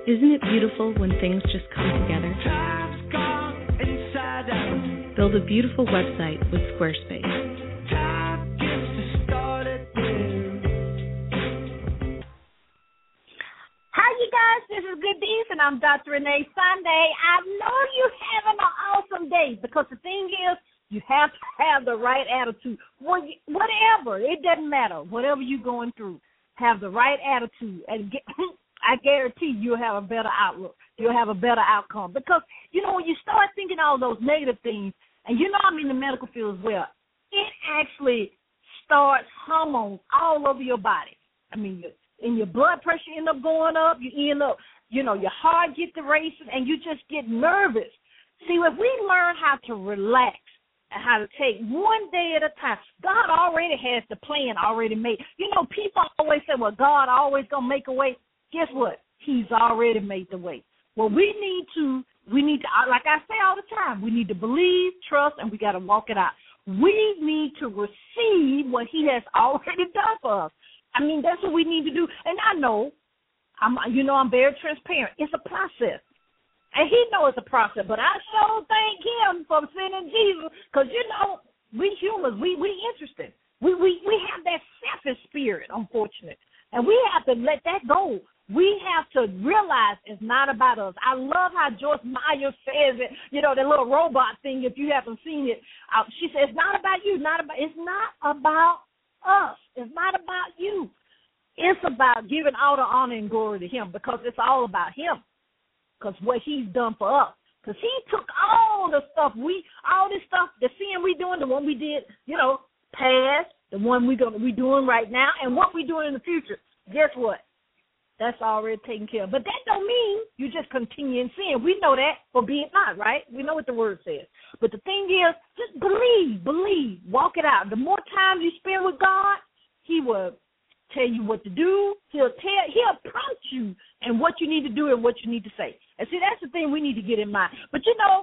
Isn't it beautiful when things just come together? Build a beautiful website with Squarespace. Hi, you guys. This is Good Deeds, and I'm Dr. Renee Sunday. I know you're having an awesome day because the thing is, you have to have the right attitude. Whatever, it doesn't matter. Whatever you're going through, have the right attitude, and I guarantee you'll have a better outlook. You'll have a better outcome. Because, when you start thinking all those negative things, and I'm in the medical field as well, it actually starts hormones all over your body. And your blood pressure end up going up. You end up, your heart gets to racing, and you just get nervous. See, if we learn how to relax and how to take one day at a time, God already has the plan already made. People always say, well, God always going to make a way. Guess what? He's already made the way. Well, we need to, like I say all the time, we need to believe, trust, and we got to walk it out. We need to receive what he has already done for us. That's what we need to do. And I know, I'm very transparent. It's a process. And he knows it's a process. But I sure thank him for sending Jesus because, we humans, we interested. We have that selfish spirit, unfortunately. And we have to let that go. We have to realize it's not about us. I love how Joyce Meyer says it, that little robot thing, if you haven't seen it. She says, it's not about you. It's not about us. It's not about you. It's about giving all the honor and glory to him because it's all about him. Because what he's done for us. Because he took all the stuff, all this stuff, the sin we doing, the one we did, past, the one we doing right now, and what we doing in the future. Guess what? That's already taken care of. But that don't mean you just continue in sin. We know that, for being not, right? We know what the word says. But the thing is, just believe, walk it out. The more time you spend with God, he will tell you what to do. He'll prompt you and what you need to do and what you need to say. And see, that's the thing we need to get in mind. But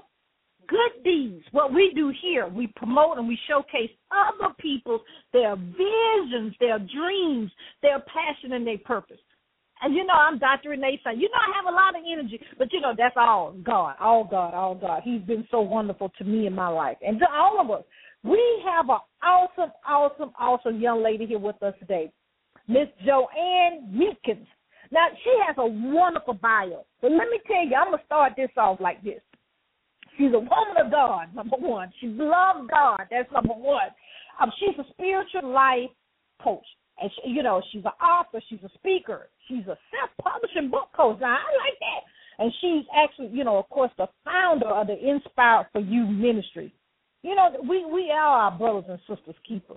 good deeds, what we do here, we promote and we showcase other people, their visions, their dreams, their passion, and their purpose. And I'm Dr. Renee Sunday. I have a lot of energy, but that's all God, all God, all God. He's been so wonderful to me in my life. And to all of us, we have an awesome young lady here with us today, Miss Joanne Meekins. Now, she has a wonderful bio. But let me tell you, I'm going to start this off like this. She's a woman of God, number one. She loves God. That's number one. She's a spiritual life coach. And, she's an author. She's a speaker. She's a self-publishing book coach. Now, I like that. And she's actually, of course, the founder of the Inspired for You ministry. We are our brothers and sisters keepers.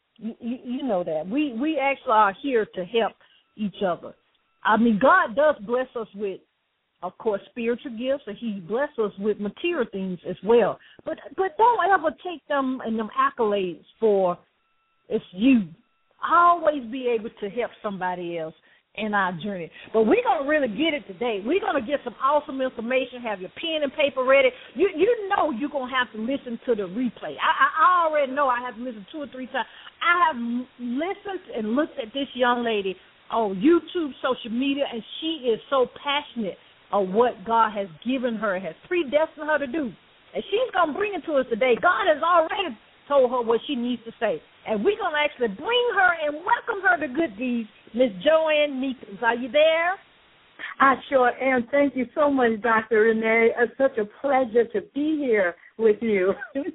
You know that. We actually are here to help each other. God does bless us with, of course, spiritual gifts, and he blesses us with material things as well. But don't ever take them and them accolades for it's you. Always be able to help somebody else in our journey. But we're going to really get it today. We're going to get some awesome information, have your pen and paper ready. You know you're going to have to listen to the replay. I already know I have to listen 2 or 3 times. I have listened and looked at this young lady on YouTube, social media, and she is so passionate of what God has given her, has predestined her to do. And she's going to bring it to us today. God has already told her what she needs to say. And we're going to actually bring her and welcome her to Good Deeds, Miss Joanne Meekins. Are you there? I sure am. Thank you so much, Dr. Renee. It's such a pleasure to be here with you.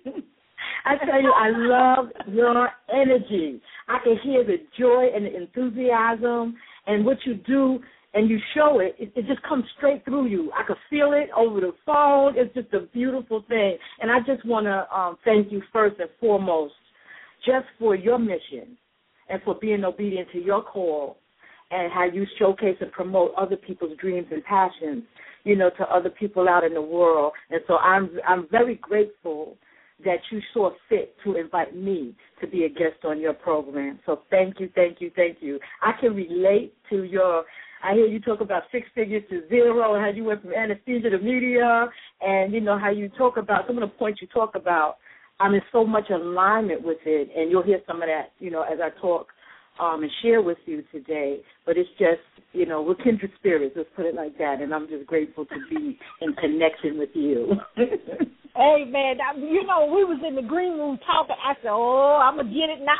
I tell you, I love your energy. I can hear the joy and the enthusiasm and what you do, and you show it. It just comes straight through you. I can feel it over the phone. It's just a beautiful thing. And I just want to thank you first and foremost just for your mission and for being obedient to your call and how you showcase and promote other people's dreams and passions, to other people out in the world. And so I'm very grateful that you saw fit to invite me to be a guest on your program. So thank you. I can relate to I hear you talk about 6 figures to 0 and how you went from anesthesia to media and, how you talk about some of the points you talk about. I'm in so much alignment with it, and you'll hear some of that, as I talk and share with you today. But it's just, we're kindred spirits, let's put it like that, and I'm just grateful to be in connection with you. Hey, man, we was in the green room talking. I said, I'm going to get it now.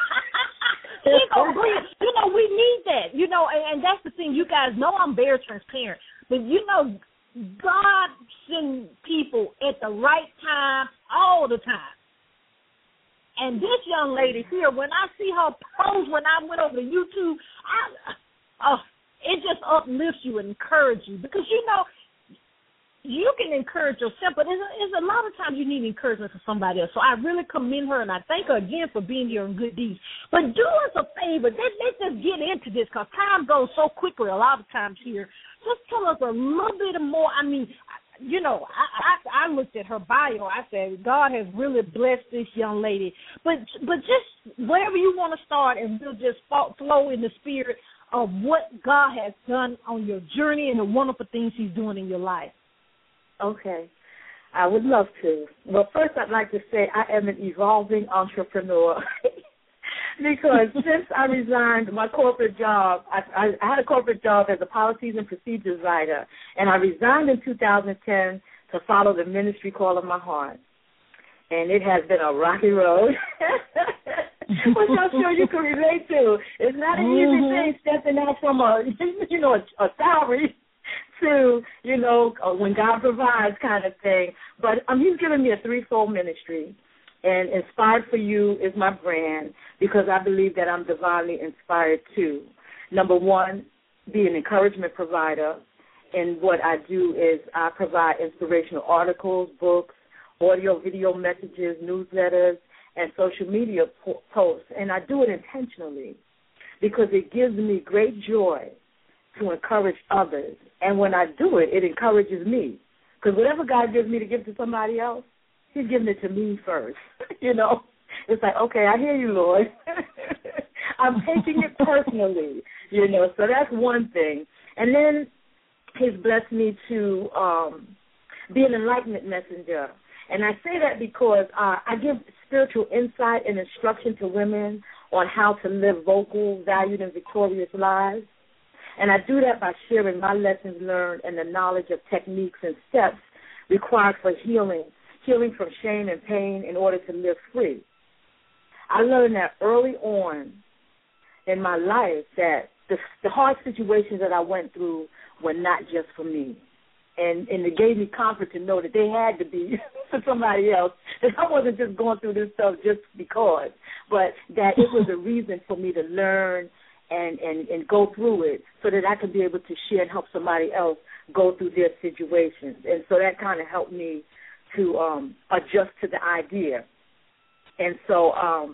We need that, and that's the thing. You guys know I'm very transparent. But, God sends people at the right time all the time. And this young lady here, when I see her post, when I went over to YouTube, it just uplifts you and encourages you. Because, you can encourage yourself, but there's a lot of times you need encouragement from somebody else. So I really commend her, and I thank her again for being here in Good Deeds. But do us a favor. Let's just get into this because time goes so quickly a lot of times here. Just tell us a little bit more. I mean, I looked at her bio. I said, God has really blessed this young lady. But just wherever you want to start, and we'll just flow in the spirit of what God has done on your journey and the wonderful things he's doing in your life. Okay. I would love to. Well, first I'd like to say I am an evolving entrepreneur because since I resigned my corporate job, I had a corporate job as a policies and procedures writer, and I resigned in 2010 to follow the ministry call of my heart. And it has been a rocky road, which I'm sure you can relate to. It's not an easy thing stepping out from a salary to, when God provides kind of thing. But he's given me a threefold ministry, and Inspired for You is my brand because I believe that I'm divinely inspired too. Number one, be an encouragement provider, and what I do is I provide inspirational articles, books, audio, video messages, newsletters, and social media posts, and I do it intentionally because it gives me great joy to encourage others. And when I do it, it encourages me. Because whatever God gives me to give to somebody else, he's giving it to me first. It's like, okay, I hear you, Lord. I'm taking it personally, So that's one thing. And then he's blessed me to be an enlightenment messenger. And I say that because I give spiritual insight and instruction to women on how to live vocal, valued, and victorious lives. And I do that by sharing my lessons learned and the knowledge of techniques and steps required for healing from shame and pain in order to live free. I learned that early on in my life that the hard situations that I went through were not just for me. And it gave me comfort to know that they had to be for somebody else, that I wasn't just going through this stuff just because, but that it was a reason for me to learn and go through it so that I could be able to share and help somebody else go through their situations. And so that kind of helped me to adjust to the idea. And so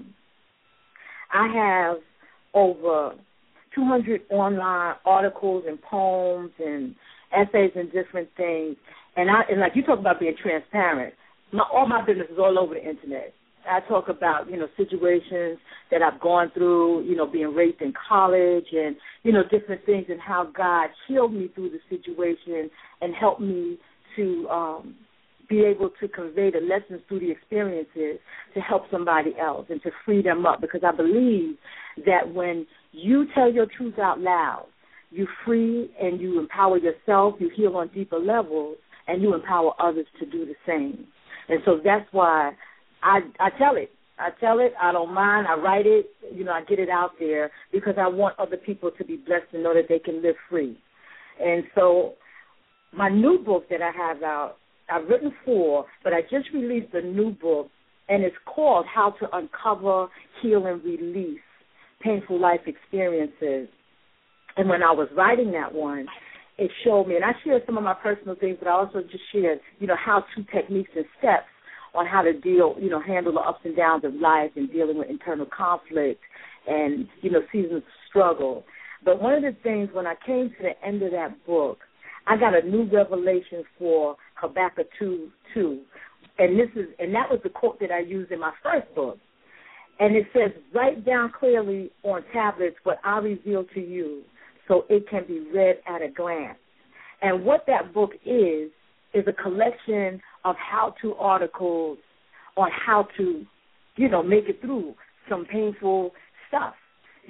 I have over 200 online articles and poems and essays and different things. And like you talk about being transparent, all my business is all over the internet. I talk about, situations that I've gone through, being raped in college and, different things and how God healed me through the situation and helped me to be able to convey the lessons through the experiences to help somebody else and to free them up, because I believe that when you tell your truth out loud, you free and you empower yourself, you heal on deeper levels, and you empower others to do the same. And so that's why I tell it. I don't mind. I write it. I get it out there because I want other people to be blessed and know that they can live free. And so my new book that I have out, I've written 4, but I just released a new book, and it's called How to Uncover, Heal, and Release Painful Life Experiences. And when I was writing that one, it showed me, and I shared some of my personal things, but I also just shared, how-to techniques and steps on how to handle the ups and downs of life and dealing with internal conflict and, seasons of struggle. But one of the things, when I came to the end of that book, I got a new revelation for Habakkuk 2:2, and that was the quote that I used in my first book. And it says, "Write down clearly on tablets what I reveal to you, so it can be read at a glance." And what that book is a collection of how-to articles on how to, make it through some painful stuff,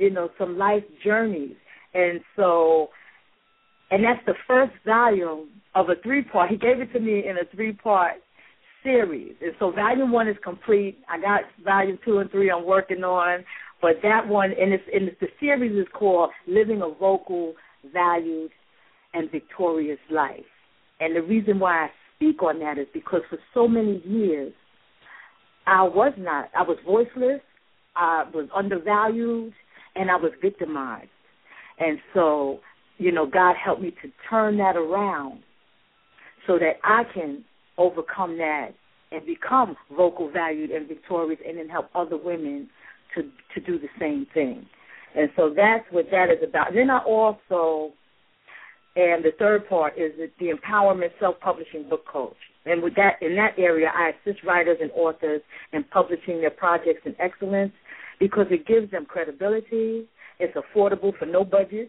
some life journeys. And that's the first volume of a 3-part. He gave it to me in a 3-part series. And so volume 1 is complete. I got volume 2 and 3 I'm working on. But that one, and the series is called Living a Vocal, Valued, and Victorious Life. And the reason why I speak on that is because for so many years, I was voiceless, I was undervalued, and I was victimized. And so, God helped me to turn that around so that I can overcome that and become vocal, valued, and victorious, and then help other women to do the same thing. And so that's what that is about. And then I also, and the third part is the Empowerment Self-Publishing Book Coach. And with that, in that area, I assist writers and authors in publishing their projects in excellence because it gives them credibility. It's affordable for no budget,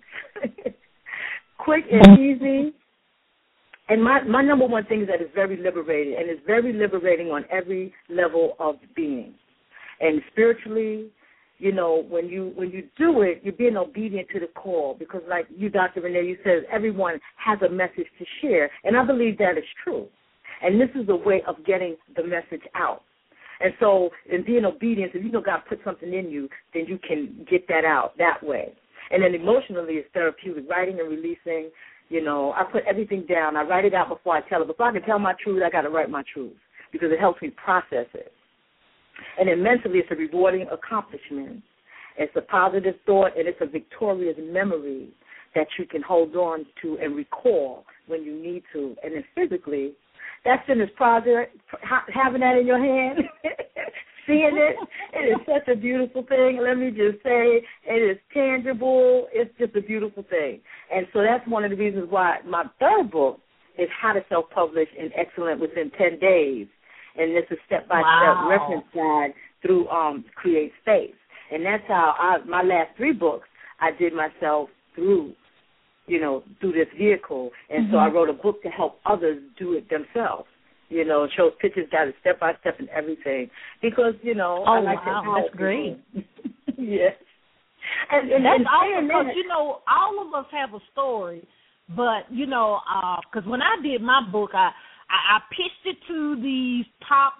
quick and easy. And my number one thing is that it's very liberating, and it's very liberating on every level of being. And spiritually, when you do it, you're being obedient to the call because, like you, Dr. Renee, you said everyone has a message to share, and I believe that is true. And this is a way of getting the message out. And so in being obedient, if God put something in you, then you can get that out that way. And then emotionally, it's therapeutic, writing and releasing. I put everything down. I write it out before I tell it. Before I can tell my truth, I got to write my truth because it helps me process it. And then mentally, it's a rewarding accomplishment. It's a positive thought, and it's a victorious memory that you can hold on to and recall when you need to. And then physically, that finished project, having that in your hand, seeing it, it is such a beautiful thing. Let me just say, it is tangible. It's just a beautiful thing. And so that's one of the reasons why my third book is How to Self-Publish in Excellence Within 10 Days. And this is step-by-step reference guide through Create Space. And that's how my last 3 books I did myself through this vehicle. And so I wrote a book to help others do it themselves. It shows pictures, got it step-by-step and everything. Because, I like to help. That's great. Yes. And that's awesome because, all of us have a story. But, because when I did my book, I pitched it to these top,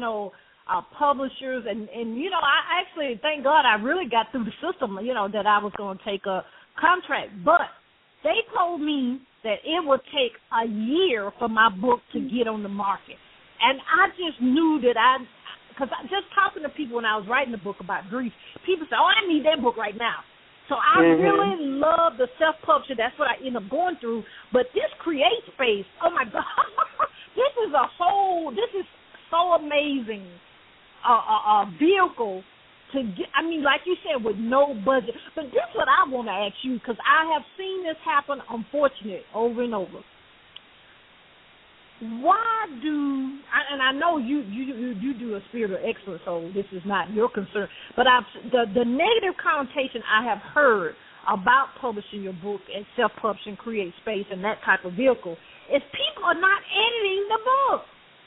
publishers, and I actually, thank God, I really got through the system, that I was going to take a contract. But they told me that it would take a year for my book to get on the market. And I just knew that because just talking to people when I was writing the book about grief, people say, I need that book right now. So I really love the self-publishing. That's what I end up going through. But this Create Space, oh, my God, this is so amazing, a vehicle to get, like you said, with no budget. But this is what I want to ask you, because I have seen this happen, unfortunately, over and over. Why and I know you do a spirit of excellence, so this is not your concern, but the negative connotation I have heard about publishing your book and self-publishing, Create Space, and that type of vehicle is people are not editing the book.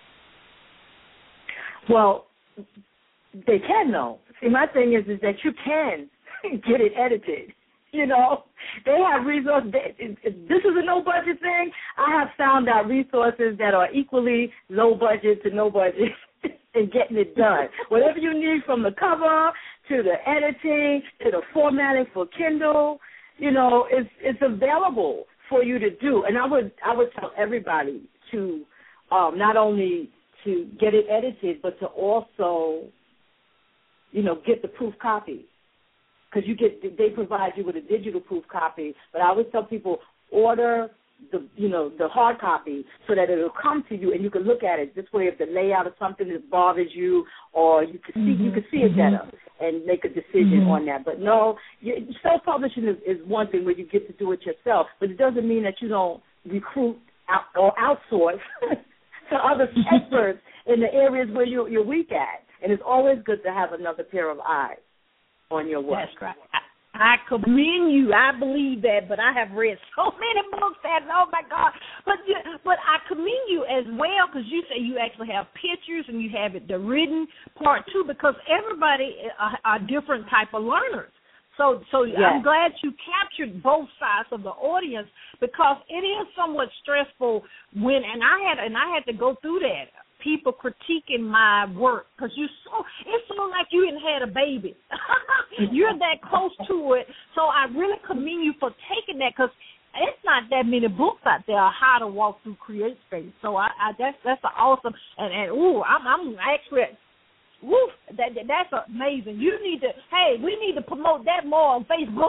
Well, they can, though. See, my thing is that you can get it edited. They have resources. This is a no-budget thing. I have found out resources that are equally low budget to no budget in getting it done. Whatever you need, from the cover to the editing to the formatting for Kindle, it's available for you to do. And I would tell everybody to not only to get it edited, but to also, get the proof copy. Because they provide you with a digital proof copy, but I always tell people order the hard copy so that it'll come to you and you can look at it. This way, if the layout of something that bothers you, or you can see it better and make a decision on that. But no, self-publishing is one thing where you get to do it yourself, but it doesn't mean that you don't recruit or outsource to other experts in the areas where you're weak at. And it's always good to have another pair of eyes on your work. That's right. I commend you. I believe that, but I have read so many books that, oh, my God. But I commend you as well, because you say you actually have pictures and you have the written part, too, because everybody are different type of learners. So Yes. I'm glad you captured both sides of the audience, because it is somewhat stressful when, and I had to go through that. People critiquing my work because it's so like you had a baby. You're that close to it. So I really commend you for taking that, because it's not that many books out there on how to walk through CreateSpace. So that's awesome. I'm actually. Woo, that's amazing. We need to promote that more on Facebook.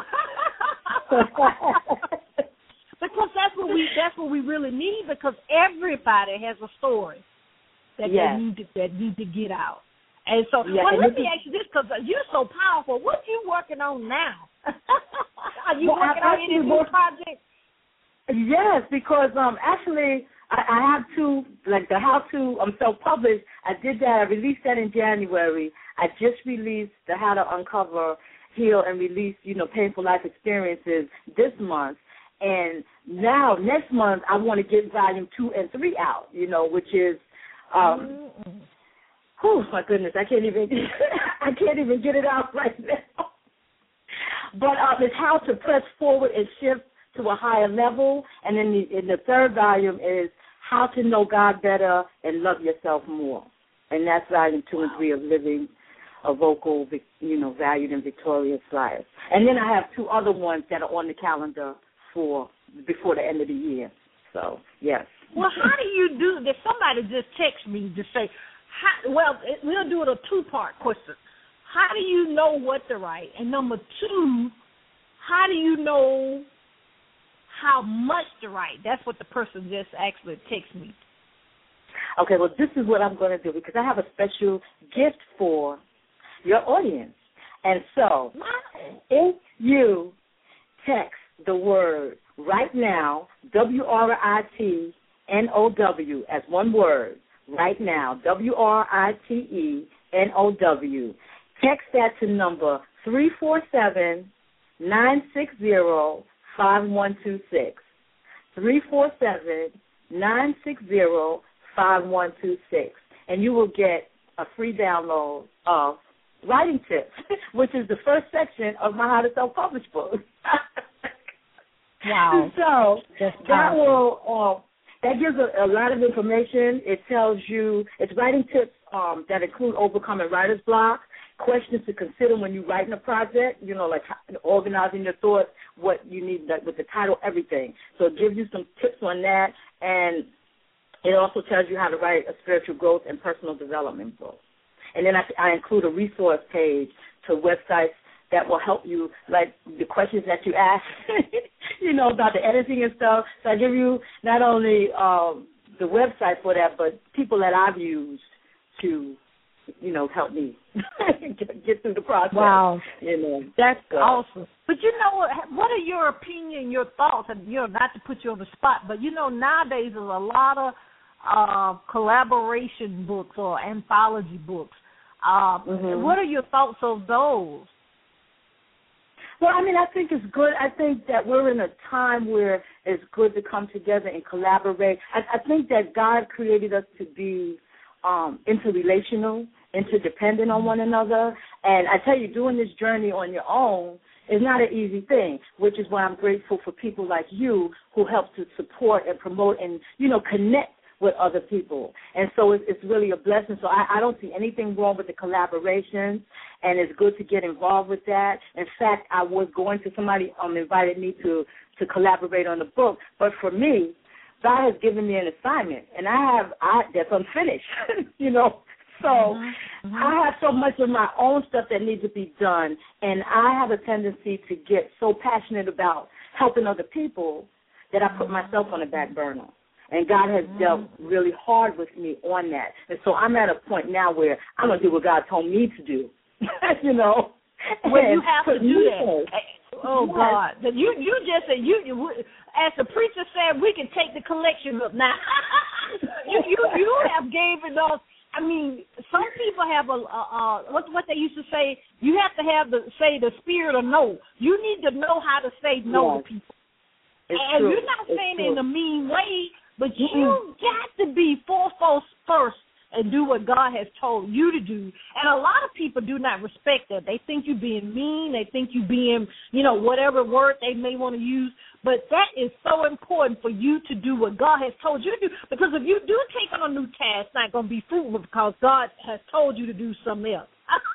Because that's what we really need, because everybody has a story that they need to get out. And so, let me ask you this, because you're so powerful. What are you working on now? Are you working on any new projects? Yes, because actually I have two, like the How To Self-Published. I did that. I released that in January. I just released the How to Uncover, Heal, and Release, Painful Life Experiences this month. And now, next month, I want to get volume 2 and 3 out, which is, my goodness, I can't even get it out right now. But it's how to press forward and shift to a higher level. And then in the third volume is how to know God better and love yourself more. And that's volume 2 and 3 of Living a Vocal, Valued and Victorious Life. And then I have 2 other ones that are on the calendar for before the end of the year. So, yes. Well, how do you do this? Somebody just text me to say, we'll do it a 2-part question. How do you know what to write? And number 2, how do you know how much to write? That's what the person just actually texted me. Okay, well, this is what I'm going to do, because I have a special gift for your audience. And so, if you text the word right now, WRITNOW, as one word, right now, WRITENOW, text that to number 347-960-5126. 347-960-5126. And you will get a free download of Writing Tips, which is the first section of my How to Self-Publish book. Wow. So that gives a lot of information. It tells you, it's writing tips that include overcoming writer's block, questions to consider when you're writing a project, like organizing your thoughts, what you need with the title, everything. So it gives you some tips on that, and it also tells you how to write a spiritual growth and personal development book. And then I include a resource page to websites that will help you, like the questions that you ask, about the editing and stuff. So I give you not only the website for that, but people that I've used to, help me get through the process. Wow. That's awesome. But what are your opinion, your thoughts, and not to put you on the spot, but nowadays there's a lot of collaboration books or anthology books. What are your thoughts of those? Well, I think it's good. I think that we're in a time where it's good to come together and collaborate. I think that God created us to be interrelational, interdependent on one another. And I tell you, doing this journey on your own is not an easy thing, which is why I'm grateful for people like you who help to support and promote and, connect with other people. And so it's really a blessing. So I don't see anything wrong with the collaborations, and it's good to get involved with that. In fact, I was going to, somebody invited me to collaborate on the book, but for me, God has given me an assignment, and that's unfinished, So I have so much of my own stuff that needs to be done, and I have a tendency to get so passionate about helping other people that I put myself on the back burner. And God has dealt really hard with me on that. And so I'm at a point now where I'm going to do what God told me to do, Well, you have to do that. Oh, yes. God. You just said, as the preacher said, we can take the collection up now. you have given us, some people have what they used to say, you have to have the spirit of no. You need to know how to say no to people. And you're not saying it in a mean way, but you got to be forthright first and do what God has told you to do. And a lot of people do not respect that. They think you're being mean. They think you're being, whatever word they may want to use. But that is so important for you to do what God has told you to do. Because if you do take on a new task, it's not going to be fruitful because God has told you to do something else.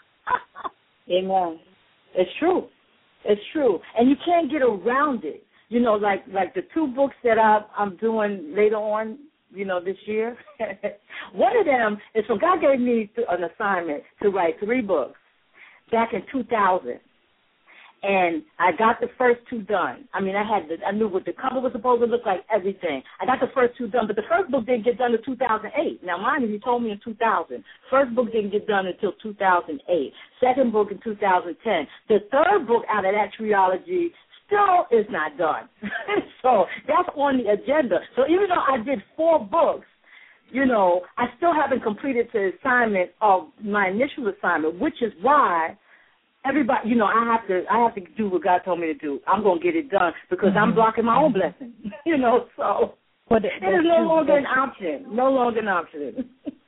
Amen. It's true. It's true. And you can't get around it. Like the 2 books that I'm doing later on, this year. One of them is so God gave me an assignment to write 3 books back in 2000. And I got the first 2 done. I mean, I knew what the cover was supposed to look like, everything. I got the first 2 done, but the first book didn't get done until 2008. Now, mind you, he told me in 2000. First book didn't get done until 2008. Second book in 2010. The third book out of that trilogy still is not done. So that's on the agenda. So even though I did 4 books, I still haven't completed the assignment of my initial assignment, which is why everybody, I have to do what God told me to do. I'm going to get it done because I'm blocking my own blessing, so it is no longer an option. No longer an option.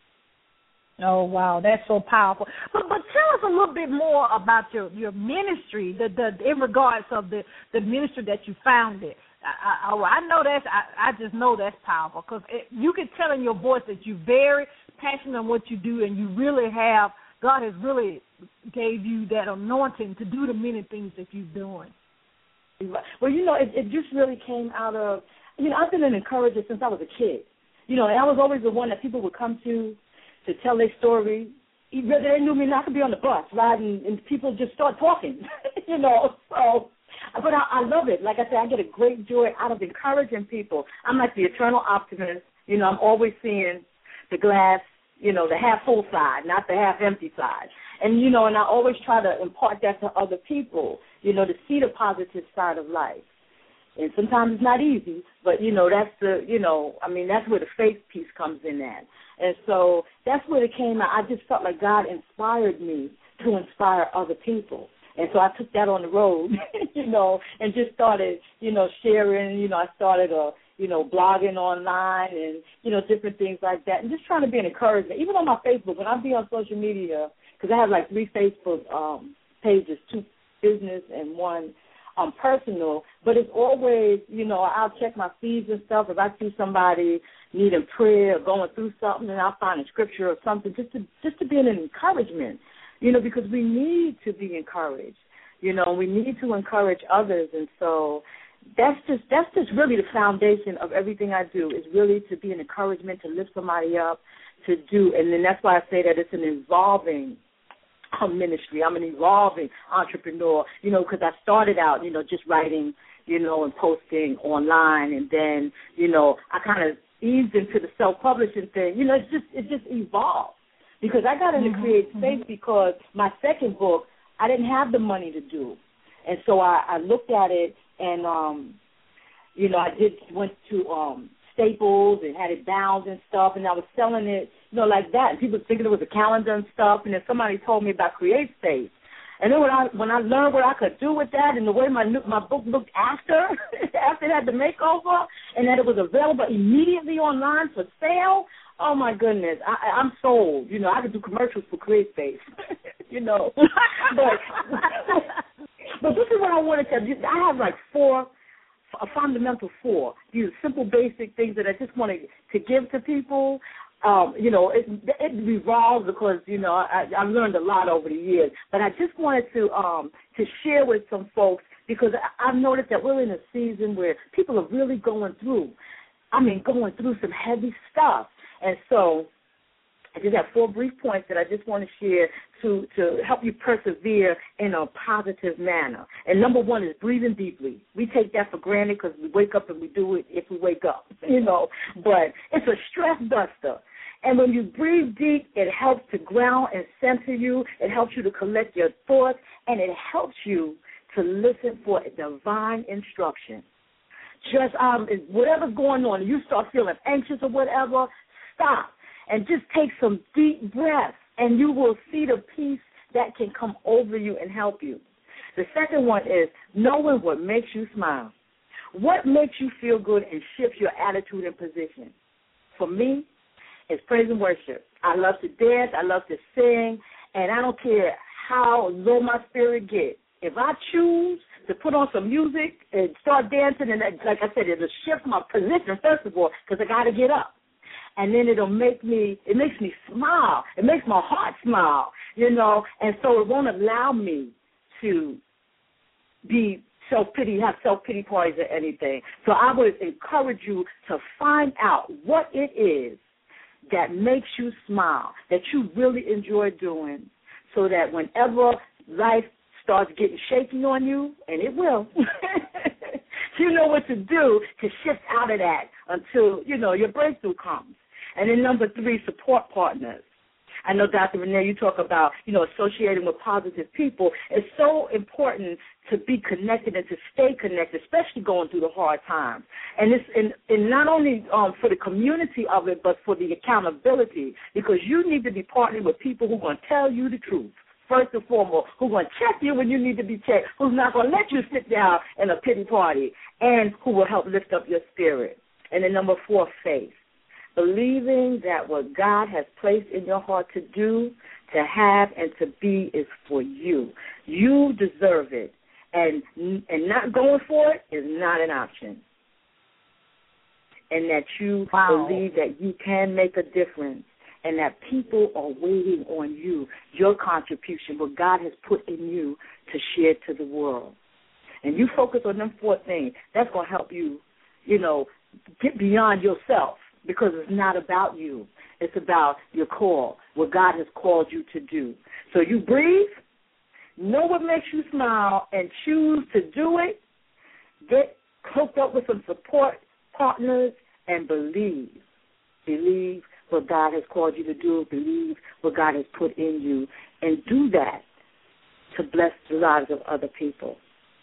Oh, wow, that's so powerful. But tell us a little bit more about your ministry, in regards of the ministry that you founded. I know I just know that's powerful because you can tell in your voice that you're very passionate on what you do, and you really have, God has really gave you that anointing to do the many things that you're doing. Well, it just really came out of, I've been an encourager since I was a kid. And I was always the one that people would come to tell their story. Whether they knew me or not, I could be on the bus riding, and people just start talking, So, but I love it. Like I said, I get a great joy out of encouraging people. I'm like the eternal optimist. I'm always seeing the glass, the half full side, not the half empty side. And, and I always try to impart that to other people, to see the positive side of life. And sometimes it's not easy, but, that's that's where the faith piece comes in at. And so that's where it came out. I just felt like God inspired me to inspire other people. And so I took that on the road, and just started, sharing. I started, blogging online and, different things like that, and just trying to be an encouragement. Even on my Facebook, when I be on social media, because I have like 3 Facebook pages, 2 business and 1 personal, but it's always, I'll check my feeds and stuff. If I see somebody needing prayer or going through something, and I'll find a scripture or something just to be an encouragement, because we need to be encouraged. We need to encourage others, and so that's just really the foundation of everything I do, is really to be an encouragement, to lift somebody up, to do, and then that's why I say that it's an evolving ministry. I'm an evolving entrepreneur, because I started out, just writing, and posting online, and then, I kind of eased into the self-publishing thing. It just evolved, because I got into create space because my second book, I didn't have the money to do, and so I looked at it, and I went to Staples and had it bound and stuff, and I was selling it, like that. And people were thinking it was a calendar and stuff, and then somebody told me about Create Space. And then when I learned what I could do with that and the way my book looked after it had the makeover, and that it was available immediately online for sale, oh, my goodness, I'm sold. I could do commercials for Create Space, But this is what I wanted to do. I have like a fundamental 4, these simple, basic things that I just wanted to give to people. It revolves because, I've learned a lot over the years. But I just wanted to share with some folks, because I've noticed that we're in a season where people are really going through some heavy stuff. And so I just have 4 brief points that I just want to share to help you persevere in a positive manner. And number 1 is breathing deeply. We take that for granted because we wake up and we do it if we wake up, But it's a stress buster. And when you breathe deep, it helps to ground and center you. It helps you to collect your thoughts, and it helps you to listen for divine instruction. Just whatever's going on, you start feeling anxious or whatever, stop and just take some deep breaths, and you will see the peace that can come over you and help you. The second one is knowing what makes you smile. What makes you feel good and shifts your attitude and position? For me, is praise and worship. I love to dance. I love to sing. And I don't care how low my spirit gets. If I choose to put on some music and start dancing, and like I said, it'll shift my position, first of all, because I got to get up. And then it makes me smile. It makes my heart smile, and so it won't allow me to be have self-pity parties or anything. So I would encourage you to find out what it is that makes you smile, that you really enjoy doing, so that whenever life starts getting shaky on you, and it will, you know what to do to shift out of that until, your breakthrough comes. And then number 3, support partners. I know, Dr. Renee, you talk about, associating with positive people. It's so important to be connected and to stay connected, especially going through the hard times. And it's and not only for the community of it, but for the accountability, because you need to be partnering with people who are going to tell you the truth. First and foremost, who's going to check you when you need to be checked, who's not going to let you sit down in a pity party, and who will help lift up your spirit. And then number 4, faith. Believing that what God has placed in your heart to do, to have, and to be is for you. You deserve it. And not going for it is not an option. And that you believe that you can make a difference, and that people are waiting on you, your contribution, what God has put in you to share to the world. And you focus on them 4 things. That's going to help you, get beyond yourself, because it's not about you. It's about your call, what God has called you to do. So you breathe, know what makes you smile, and choose to do it. Get hooked up with some support partners and believe. Believe what God has called you to do. Believe what God has put in you, and do that to bless the lives of other people.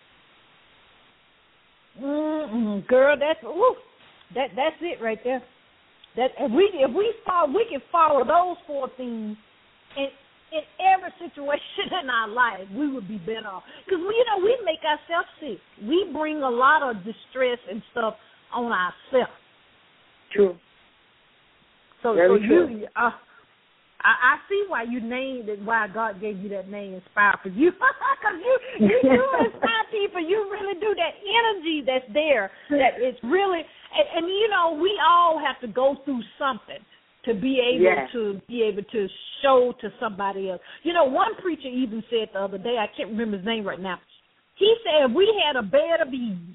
Girl, that's it right there. That if we can follow those 4 things in every situation in our life, we would be better off. Because we make ourselves sick. We bring a lot of distress and stuff on ourselves. True. So true. I see why you named it, why God gave you that name, Inspire for You. Because you do inspire people. You really do. That energy that's there, that it's really, and we all have to go through something to be able to show to somebody else. One preacher even said the other day, I can't remember his name right now, he said, if we had a bed of ease,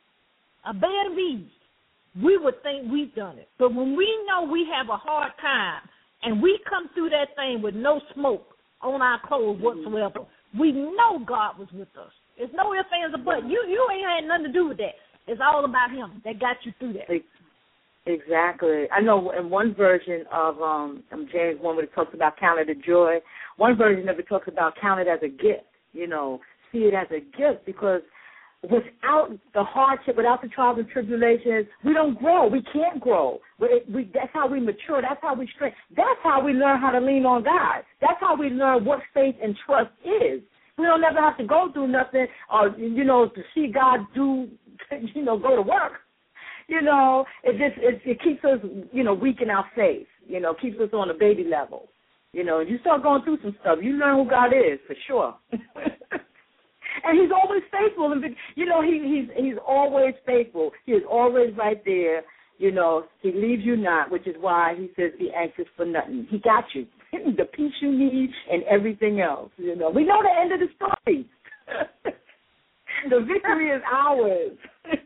we would think we've done it. But when we know we have a hard time, and we come through that thing with no smoke on our clothes whatsoever, we know God was with us. There's no ifs, ands, or buts. You ain't had nothing to do with that. It's all about Him that got you through that. Exactly. I know in one version of James 1, where it talks about count it a joy, one version of it talks about count it as a gift, see it as a gift, because without the hardship, without the trials and tribulations, we don't grow. We can't grow. That's how we mature. That's how we strengthen. That's how we learn how to lean on God. That's how we learn what faith and trust is. We don't ever have to go through nothing or, to see God do, go to work. It keeps us, weak in our faith, keeps us on a baby level. You start going through some stuff, you learn who God is, for sure. And He's always faithful. And, He's always faithful. He is always right there. He leaves you not, which is why He says be anxious for nothing. He got you. The peace you need and everything else. We know the end of the story. The victory is ours.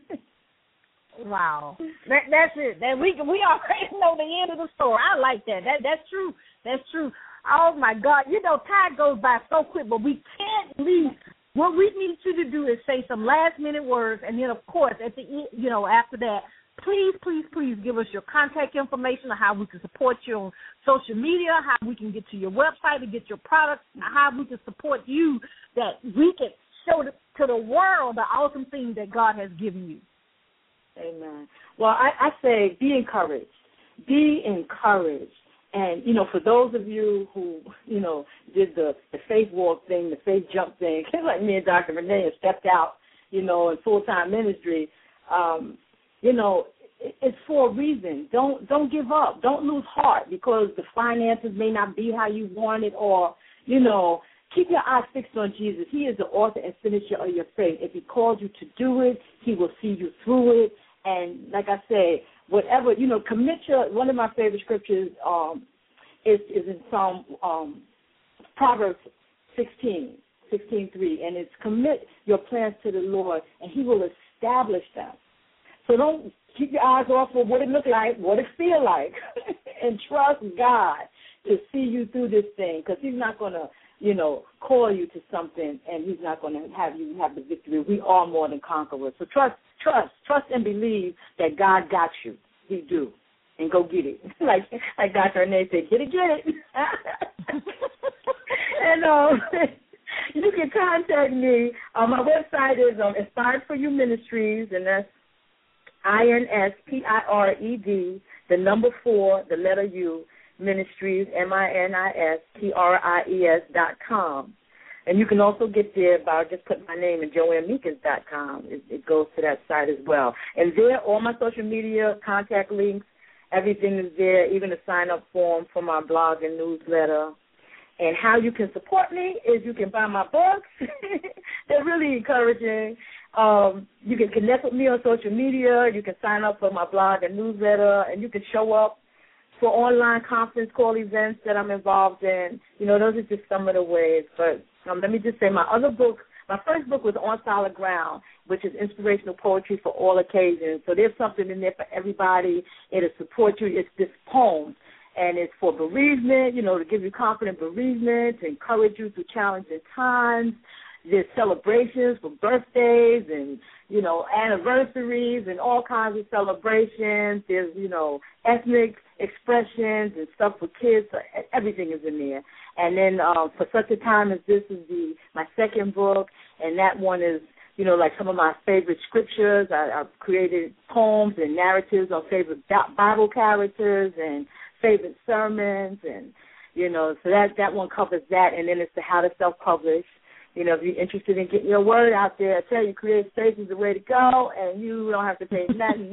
Wow. That's it. We already know the end of the story. I like that. That's true. That's true. Oh, my God. Time goes by so quick, but we can't leave. What we need you to do is say some last-minute words, and then, of course, at the end, after that, please give us your contact information, or how we can support you on social media, how we can get to your website to get your products, how we can support you, that we can show to the world the awesome thing that God has given you. Amen. Well, I say be encouraged. Be encouraged. And, for those of you who, did the faith walk thing, the faith jump thing, like me and Dr. Renee, and stepped out, in full-time ministry, it's for a reason. Don't give up. Don't lose heart because the finances may not be how you want it, or, you know, keep your eyes fixed on Jesus. He is the author and finisher of your faith. If he called you to do it, he will see you through it. And like I said, whatever, you know, one of my favorite scriptures is in Psalm Proverbs 16:3, and it's commit your plans to the Lord, and he will establish them. So don't keep your eyes off of what it look like, what it feel like, and trust God to see you through this thing, because he's not going to, you know, call you to something, and he's not going to have you have the victory. We are more than conquerors. So trust and believe that God got you. He do. And go get it. like Dr. Renee said, get it. And you can contact me. My website is Inspired for You Ministries, and that's INSPIRED, the number 4, the letter U, Ministries, MINISTRIES.com. And you can also get there by just putting my name in JoanneMeekins.com. It goes to that site as well. And there, all my social media, contact links, everything is there, even a sign-up form for my blog and newsletter. And how you can support me is you can buy my books. They're really encouraging. You can connect with me on social media. You can sign up for my blog and newsletter, and you can show up for online conference call events that I'm involved in. You know, those are just some of the ways. But let me just say my first book was On Solid Ground, which is inspirational poetry for all occasions. So there's something in there for everybody. It'll support you. It's this poem, and it's for bereavement, you know, to give you confident bereavement, to encourage you through challenging times. There's celebrations for birthdays and, you know, anniversaries and all kinds of celebrations. There's, you know, ethnic expressions and stuff for kids. So everything is in there. And then for such a time as this is my second book, and that one is, you know, like some of my favorite scriptures. I've created poems and narratives on favorite Bible characters and favorite sermons, and, you know, so that one covers that. And then it's the how to self-publish. You know, if you're interested in getting your word out there, I tell you, Creative Space is the way to go, and you don't have to pay nothing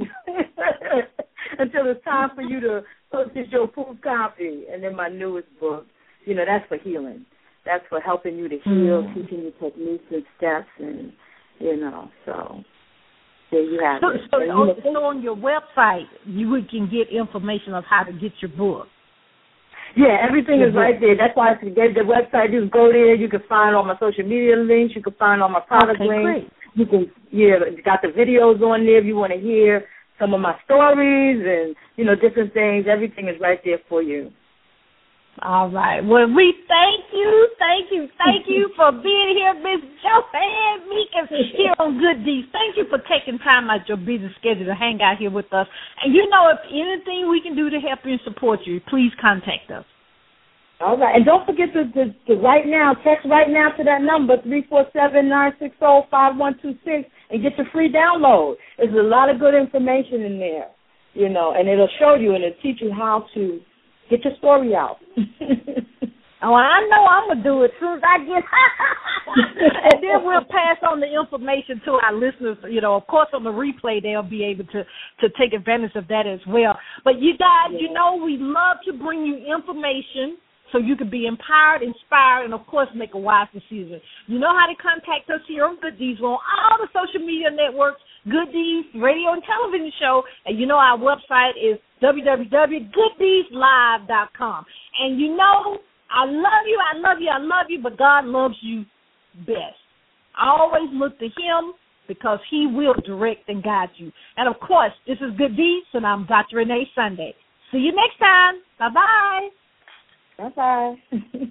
until it's time for you to purchase your full copy. And then my newest book, you know, that's for healing. That's for helping you to heal, teaching you techniques and steps, and, you know, so there you have it. So on your website, you can get information of how to get your book. Yeah, everything is right there. That's why I said the website. You can go there. You can find all my social media links. You can find all my product links. Great. You can, got the videos on there if you want to hear some of my stories and, you know, different things. Everything is right there for you. All right. Well, we thank you for being here, Miss Joanne Meekins, here on Good Deeds. Thank you for taking time out your busy schedule to hang out here with us. And, you know, if anything we can do to help you and support you, please contact us. All right. And don't forget to right now, text right now to that number, 347-960-5126, and get your free download. There's a lot of good information in there, you know, and it'll show you and it'll teach you how to get your story out. Oh, I know I'm going to do it as soon as I get and then we'll pass on the information to our listeners. You know, of course, on the replay, they'll be able to take advantage of that as well. But you guys, you know, we love to bring you information so you can be empowered, inspired, and, of course, make a wise decision. You know how to contact us here on Good Deeds. We're on all the social media networks, Good Deeds Radio and Television Show. And, you know, our website is www.gooddeedslive.com. And, you know, I love you, but God loves you best. I always look to him because he will direct and guide you. And, of course, this is Good Deeds, and I'm Dr. Renee Sunday. See you next time. Bye-bye. Bye-bye.